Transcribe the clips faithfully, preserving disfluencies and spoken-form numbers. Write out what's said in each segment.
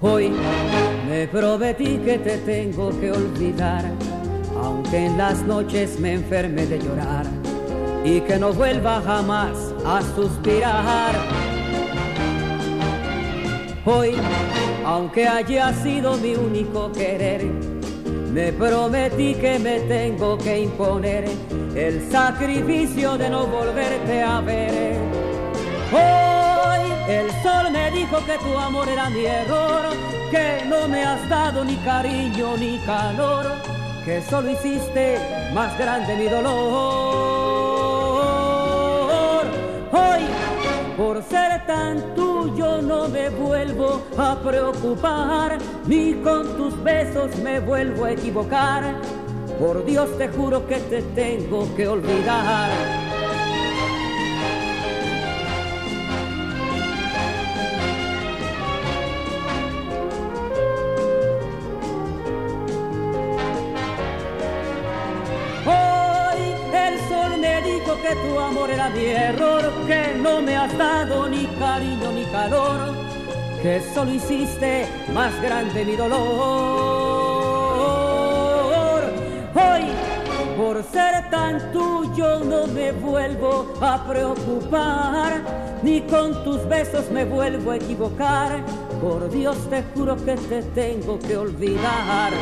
Hoy me prometí que te tengo que olvidar, aunque en las noches me enferme de llorar, y que no vuelva jamás a suspirar. Hoy, aunque haya sido mi único querer, me prometí que me tengo que imponer el sacrificio de no volverte a ver. Hoy el sol me dijo que tu amor era mi error, que no me has dado ni cariño ni calor, que solo hiciste más grande mi dolor. Hoy, por ser tan tuyo no me vuelvo a preocupar, ni con tus besos me vuelvo a equivocar. Por Dios te juro que te tengo que olvidar. Que tu amor era mi error, que no me has dado ni cariño ni calor, que solo hiciste más grande mi dolor. Hoy, por ser tan tuyo no me vuelvo a preocupar, ni con tus besos me vuelvo a equivocar. Por Dios te juro que te tengo que olvidar.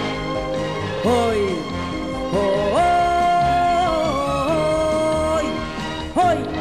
Hoy, oh, oh, hoy